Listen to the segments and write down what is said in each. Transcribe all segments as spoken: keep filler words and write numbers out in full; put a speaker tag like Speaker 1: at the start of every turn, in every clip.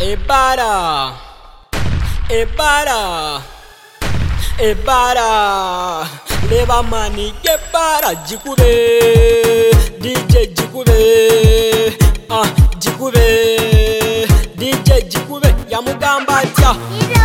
Speaker 1: Ebara, Ebara, Ebara, Leva mani Ebara, Jikube, D J Jikube, ah Jikube, D J Jikube, Yamugamba tia.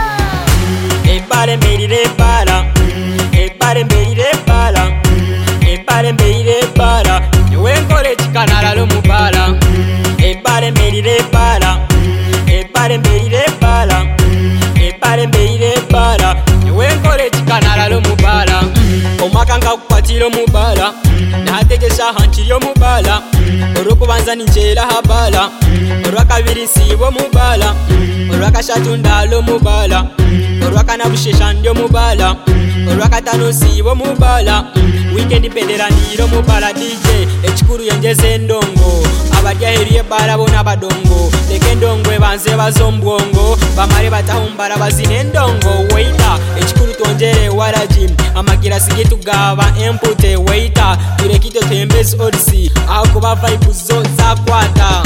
Speaker 1: Ebare merire para, Ebare merire para, Ebare merire para, Yewenkore chikanala lo mubala. Ebare merire para, Ebare merire para, Ebare merire para, Yewenkore chikanala lo mubala. Omakanga kukwatira mubala, nategesa hanchiro mubala. Orokubanza ninjera habala, orwakabiri sibo mubala, orwakashatu ndalo mubala, orwakana bushesha ndio mubala, orwakatano sibo mubala. Weekend pendera ndiro mubala. D J ekikuru yenjeze ndongo, abarya heriye bara bona badongo, leke ndongo ebanze bazombwongo, bamare batahumbara bazine ndongo. Waiter ekikuru tonjere waraji, amagira sigitu gaba empute. Waiter turekito tembezi odisi, ako ba vibe zo zakwata.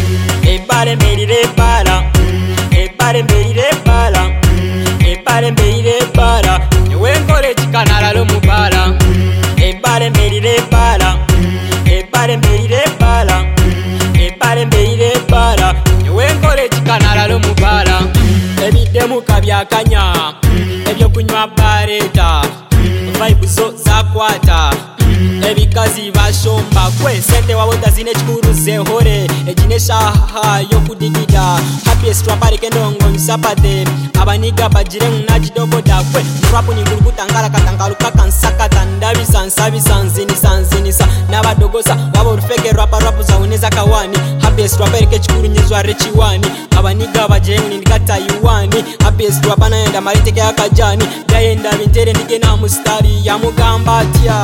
Speaker 1: Ebare merire para, Ebare merire para, Ebare merire para, Yewenkore chikanala lo mubala. Ebare merire para, Ebare merire para, Ebare merire para, Yewenkore chikanala lo mubala. Ebidemu kabyakanya, ebyo kunywa bareta, vibe zo zakwata. Ebikazi bashomba kwe sente wabota zine chikuru zehore, ejine shaha yokudigida. Happiest rapper kendongo nsapate, abaniga bajire munajidoboda kwe. Rapu ni gurukuta ngala katangaluka kansakata, ndabi sansabi sanzini sanzini sa nabadogosa wabo rufeke rapper rapu za uneza kawani. Happiest rapper ke chikuru nyezwa rechiwani, abaniga bajire munindikata yuwani. Happiest rapper naenda marite ke akajani, dayenda bintere nige na mustari Yamugamba atia.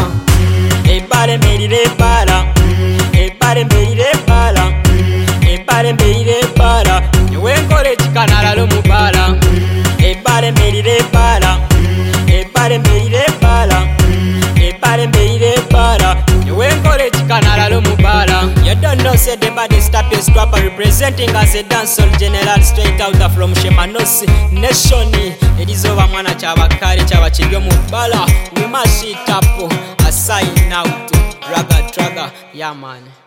Speaker 1: Ebare merire para, Ebare merire para, Ebare merire para, Yewenkore chikanala lo mubala. Ebare merire para, Ebare merire para, Ebare merire para, Yewenkore chikanala lo mubala. You don't know say the baddest happiest rapper representing as a dancehall general straight out from Shemanosi Nation. It is over mwana chabakari chabachiryo mubala. We mash it up. I sign out, raga traga, yeah man.